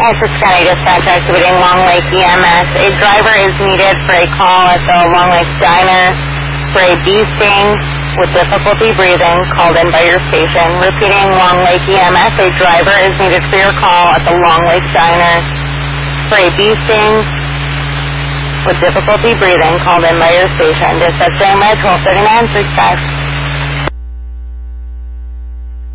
Essex County Dispatch activating Long Lake EMS. A driver is needed for a call at the Long Lake Diner for a bee sting with difficulty breathing called in by your station. Repeating, Long Lake EMS. A driver is needed for your call at the Long Lake Diner for a bee sting with difficulty breathing called in by your station. Dispatch standing by 1239 success.